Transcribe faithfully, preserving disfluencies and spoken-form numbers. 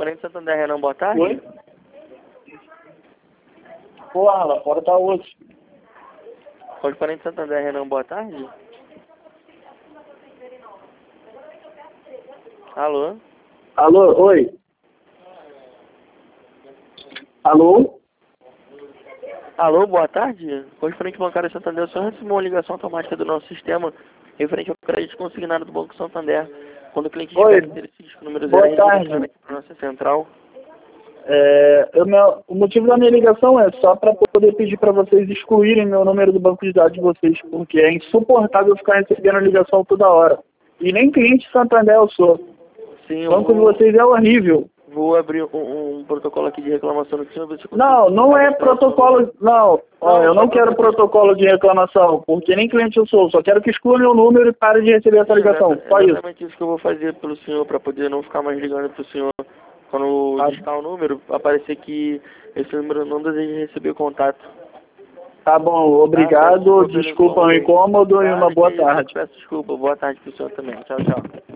Parente Santander, Renan, boa tarde. Oi? Porra, lá fora tá outro. Pode Parente Santander, Renan, boa tarde. Alô? Alô, oi. Alô? Alô, boa tarde. Pode Frente Bancária Santander, o senhor recebeu uma ligação automática do nosso sistema referente ao crédito consignado do Banco Santander. Quando o cliente Oi. tiver características com número Boa zero, tarde. para a nossa central. É, eu, meu, o motivo da minha ligação é só para poder pedir para vocês excluírem meu número do banco de dados de vocês, porque é insuportável ficar recebendo ligação toda hora. E nem cliente Santander eu sou. Sim, O banco eu de vou, vocês é horrível. vou abrir um, um protocolo aqui de reclamação no senhor. Ver se eu consigo Não, não é cadastrar o seu protocolo, não. Ó, Não, eu só não pra quero você- protocolo de reclamação, porque nem cliente eu sou. Só quero que exclua meu número e pare de receber essa Sim, ligação. exata- Só isso. exatamente isso que eu vou fazer pelo senhor, para poder não ficar mais ligando para o senhor. Quando Tá, discar o número, aparecer que esse número não deseja receber contato. tá bom, Tá? Peço obrigado. desculpa pelo Desculpa o incômodo. incômodo e uma Nada, que boa isso. tarde. Peço desculpa. Boa tarde para o senhor também. Tchau, tchau.